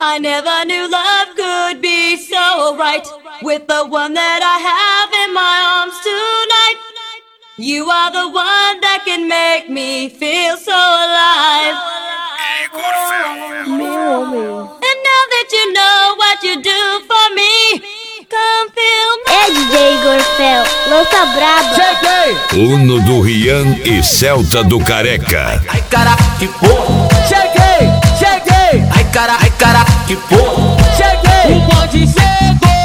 I never knew love could be so right with the one that I have in my arms tonight. You are the one that can make me feel so alive. And now that you know what you do for me, come feel my... É DJ Igor Fel, lança braba. Cheguei! Uno do Rian e Celta do Careca. Ai cara, que porra! Cheguei! Cheguei! Ai cara, que porra! Cheguei! O bonde chegou!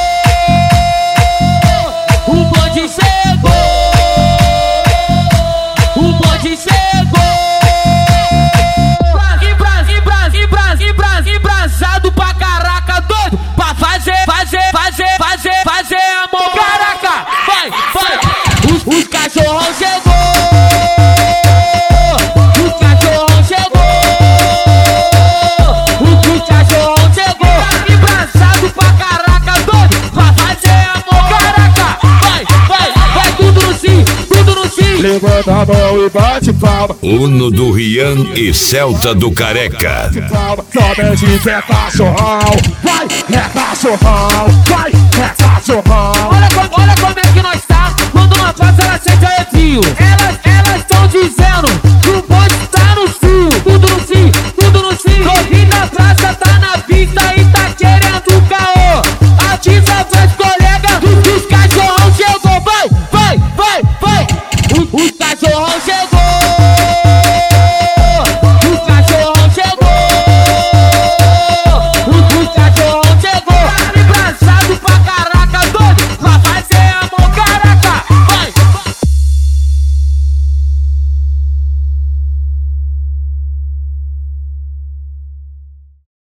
O bonde chegou! O bonde chegou! Embrasado pra caraca, doido! Pra fazer amor! Caraca! Vai! Os cachorrão chegou! Os cachorrão chegou! Os cachorrão chegou! Embrasado pra caraca, doido! Pra fazer amor! Caraca! Vai tudo no sim! Levanta a mão e bate palma. Uno do Rian e Celta do Careca. Somente que é cachorrão. Vai, é cachorrão. Vai, é cachorrão. Olha como é que nós